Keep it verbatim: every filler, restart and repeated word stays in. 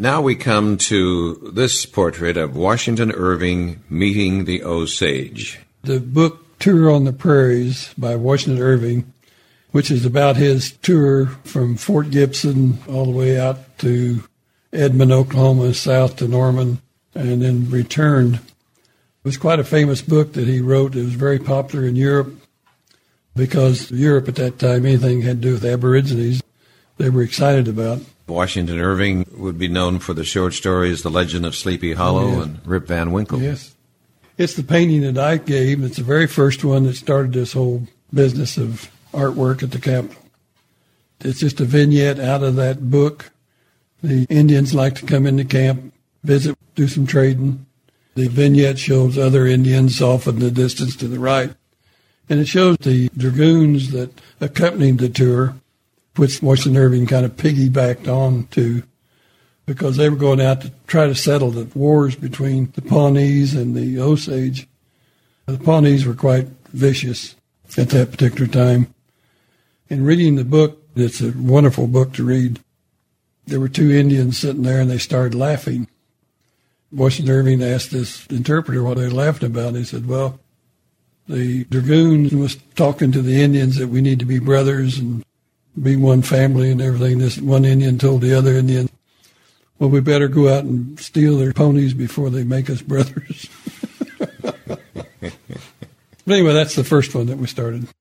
Now we come to this portrait of Washington Irving meeting the Osage. The book Tour on the Prairies by Washington Irving, which is about his tour from Fort Gibson all the way out to Edmond, Oklahoma, south to Norman, and then returned. It was quite a famous book that he wrote. It was very popular in Europe because Europe at that time, anything had to do with Aborigines, they were excited about. Washington Irving would be known for the short stories The Legend of Sleepy Hollow oh, yeah. and Rip Van Winkle. Yes. It's the painting that I gave. It's the very first one that started this whole business of artwork at the Capitol. It's just a vignette out of that book. The Indians like to come into camp, visit, do some trading. The vignette shows other Indians off in the distance to the right. And it shows the dragoons that accompanied the tour, which Washington Irving kind of piggybacked on to, because they were going out to try to settle the wars between the Pawnees and the Osage. The Pawnees were quite vicious at that particular time. In reading the book, it's a wonderful book to read. There were two Indians sitting there, and they started laughing. Washington Irving asked this interpreter what they laughed about. He said, well, the dragoon was talking to the Indians that we need to be brothers and be one family and everything. This one Indian told the other Indian, well, we better go out and steal their ponies before they make us brothers. But anyway, that's the first one that we started.